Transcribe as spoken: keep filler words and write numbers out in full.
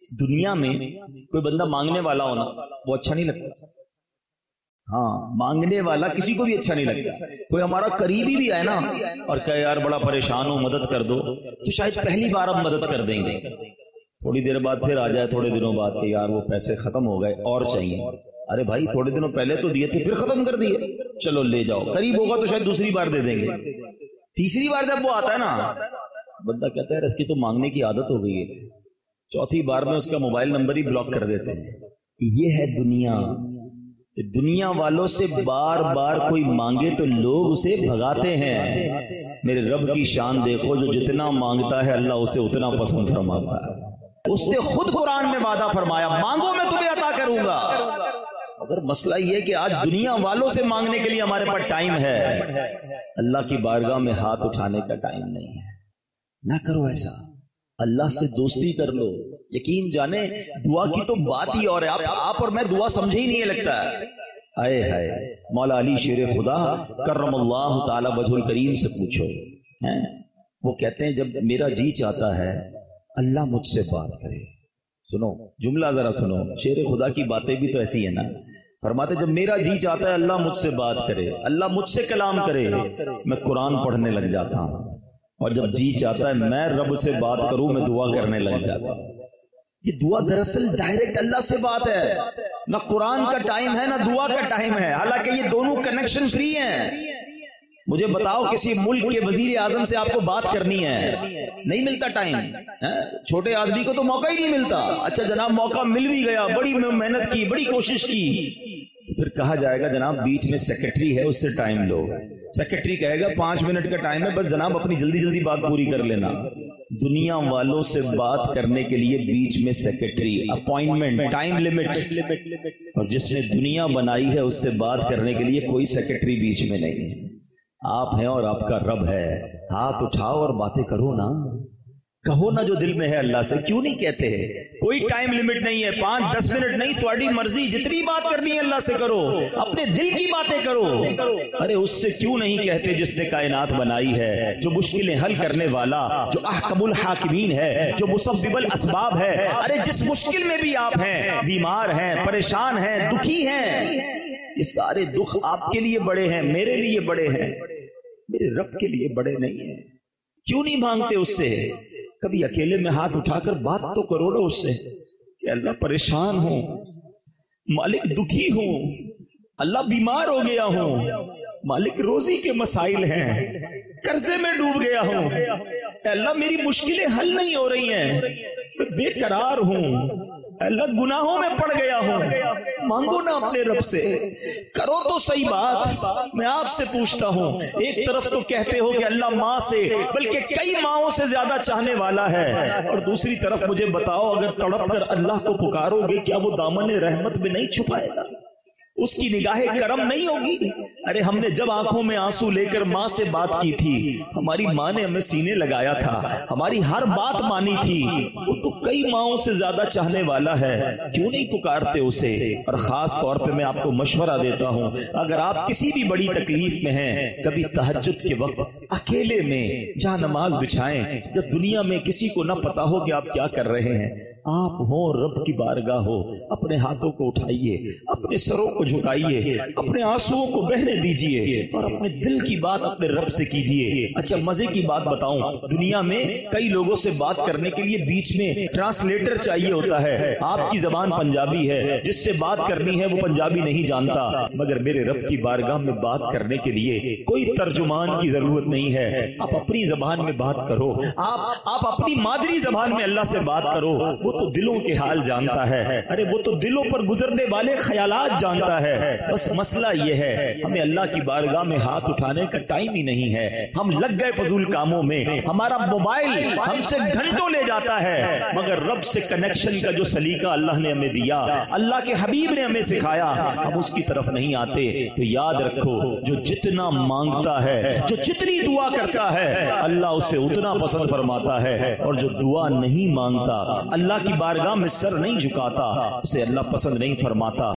دنیا میں کوئی بندہ مانگنے والا ہونا وہ اچھا نہیں لگتا. ہاں مانگنے والا کسی کو بھی اچھا نہیں لگتا. کوئی ہمارا قریبی بھی ہے نا اور کہے یار بڑا پریشان ہوں مدد کر دو تو شاید پہلی بار ہم مدد کر دیں گے, تھوڑی دیر بعد پھر آ جائے تھوڑے دنوں بعد کہ یار وہ پیسے ختم ہو گئے اور چاہیے. ارے بھائی تھوڑے دنوں پہلے تو دیے تھے پھر ختم کر دیے, چلو لے جاؤ. قریب ہوگا تو شاید دوسری بار دے دیں گے. تیسری بار جب وہ آتا ہے نا بندہ کہتا ہے اس کی تو مانگنے کی عادت ہو گئی ہے, چوتھی بار میں اس کا موبائل نمبر ہی بلاک کر دیتے ہیں. یہ ہے دنیا. دنیا والوں سے بار بار کوئی مانگے تو لوگ اسے بھگاتے ہیں. میرے رب کی شان دیکھو, جو جتنا مانگتا ہے اللہ اسے اتنا پسند فرماتا ہے. اس نے خود قرآن میں وعدہ فرمایا مانگو میں تمہیں عطا کروں گا. اگر مسئلہ یہ کہ آج دنیا والوں سے مانگنے کے لیے ہمارے پاس ٹائم ہے, اللہ کی بارگاہ میں ہاتھ اٹھانے کا ٹائم نہیں ہے. نہ کرو ایسا, اللہ سے دوستی کر لو. یقین جانے دعا کی تو بات ہی اور ہے. آپ, آپ اور میں دعا سمجھے ہی نہیں لگتا ہے. آئے ہائے مولا علی شیر خدا کرم اللہ تعالی وجہ الکریم سے پوچھو, وہ کہتے ہیں جب میرا جی چاہتا ہے اللہ مجھ سے بات کرے. سنو جملہ ذرا سنو, شیر خدا کی باتیں بھی تو ایسی ہے نا. فرماتے جب میرا جی چاہتا ہے اللہ مجھ سے بات کرے, اللہ مجھ سے کلام کرے, میں قرآن پڑھنے لگ جاتا ہوں. اور جب جی چاہتا ہے میں رب سے بات کروں میں دعا کرنے لگ جاتا ہوں. یہ دعا دراصل ڈائریکٹ اللہ سے بات ہے. نہ قرآن کا ٹائم ہے نہ دعا کا ٹائم ہے, حالانکہ یہ دونوں کنیکشن فری ہیں. مجھے بتاؤ کسی ملک کے وزیر اعظم سے آپ کو بات کرنی ہے, نہیں ملتا ٹائم. چھوٹے آدمی کو تو موقع ہی نہیں ملتا. اچھا جناب موقع مل بھی گیا, بڑی محنت کی, بڑی کوشش کی, پھر کہا جائے گا جناب بیچ میں سیکرٹری ہے اس سے ٹائم لو. سیکرٹری کہے گا پانچ منٹ کا ٹائم ہے بس جناب اپنی جلدی جلدی بات پوری کر لینا. دنیا والوں سے بات کرنے کے لیے بیچ میں سیکرٹری, اپوائنٹمنٹ, ٹائم لمٹ. اور جس نے دنیا بنائی ہے اس سے بات کرنے کے لیے کوئی سیکرٹری بیچ میں نہیں ہے. آپ ہیں اور آپ کا رب ہے. ہاتھ اٹھاؤ اور باتیں کرو نا, کہو نا جو دل میں ہے اللہ سے. کیوں نہیں کہتے ہیں؟ کوئی ٹائم لمٹ نہیں ہے, پانچ دس منٹ نہیں, تھوڑی مرضی, جتنی بات کرنی ہے اللہ سے کرو, اپنے دل کی باتیں کرو. ارے اس سے کیوں نہیں کہتے جس نے کائنات بنائی ہے, جو مشکلیں حل کرنے والا, جو احکم الحاکمین ہے, جو مسبب الاسباب ہے. ارے جس مشکل میں بھی آپ ہیں, بیمار ہیں, پریشان ہیں, دکھی ہیں, یہ سارے دکھ آپ کے لیے بڑے ہیں, میرے لیے بڑے ہیں, میرے رب کے لیے بڑے نہیں ہیں. کیوں نہیں مانگتے اس سے؟ کبھی اکیلے میں ہاتھ اٹھا کر بات تو کرو نا اس سے کہ اللہ پریشان ہوں, مالک دکھی ہوں, اللہ بیمار ہو گیا ہوں, مالک روزی کے مسائل ہیں, قرضے میں ڈوب گیا ہوں, اللہ میری مشکلیں حل نہیں ہو رہی ہیں, میں بے قرار ہوں, اللہ گناہوں میں پڑ گیا ہوں. مانگو نا اپنے رب سے, کرو تو صحیح بات. میں آپ سے پوچھتا ہوں, ایک طرف تو کہتے ہو کہ اللہ ماں سے بلکہ کئی ماؤں سے زیادہ چاہنے والا ہے, اور دوسری طرف مجھے بتاؤ اگر تڑپ کر اللہ کو پکارو گے کیا وہ دامن رحمت میں نہیں چھپائے گا؟ اس کی نگاہ کرم نہیں ہوگی؟ ارے ہم نے جب آنکھوں میں آنسو لے کر ماں سے بات کی تھی, ہماری ماں نے ہمیں سینے لگایا تھا, ہماری ہر بات مانی تھی. وہ تو کئی ماؤں سے زیادہ چاہنے والا ہے, کیوں نہیں پکارتے اسے؟ اور خاص طور پہ میں آپ کو مشورہ دیتا ہوں, اگر آپ کسی بھی بڑی تکلیف میں ہیں, کبھی تہجد کے وقت اکیلے میں جہاں نماز بچھائیں, جب دنیا میں کسی کو نہ پتا ہو کہ آپ کیا کر رہے ہیں, آپ ہو رب کی بارگاہ ہو, اپنے ہاتھوں کو اٹھائیے, اپنے سروں کو جھکائیے, اپنے آنسوؤں کو بہنے دیجیے اور اپنے دل کی بات اپنے رب سے کیجیے. اچھا مزے کی بات بتاؤں, دنیا میں کئی لوگوں سے بات کرنے کے لیے بیچ میں ٹرانسلیٹر چاہیے ہوتا ہے. آپ کی زبان پنجابی ہے, جس سے بات کرنی ہے وہ پنجابی نہیں جانتا, مگر میرے رب کی بارگاہ میں بات کرنے کے لیے کوئی ترجمان کی ضرورت نہیں ہے. آپ اپنی زبان میں بات کرو, آپ آپ اپنی مادری زبان میں اللہ سے بات کرو. وہ تو دلوں کے حال جانتا ہے, ارے وہ تو دلوں پر گزرنے والے خیالات جانتا ہے. بس مسئلہ یہ ہے ہمیں اللہ کی بارگاہ میں ہاتھ اٹھانے کا ٹائم ہی نہیں ہے. ہم لگ گئے فضول کاموں میں, ہمارا موبائل ہم سے گھنٹوں لے جاتا ہے, مگر رب سے کنیکشن کا جو سلیقہ اللہ نے ہمیں دیا, اللہ کے حبیب نے ہمیں سکھایا, ہم اس کی طرف نہیں آتے. تو یاد رکھو, جو جتنا مانگتا ہے, جو جتنی دعا کرتا ہے, اللہ اسے اتنا پسند فرماتا ہے, اور جو دعا نہیں مانگتا, اللہ کی بارگاہ میں سر نہیں جھکاتا, اسے اللہ پسند نہیں فرماتا.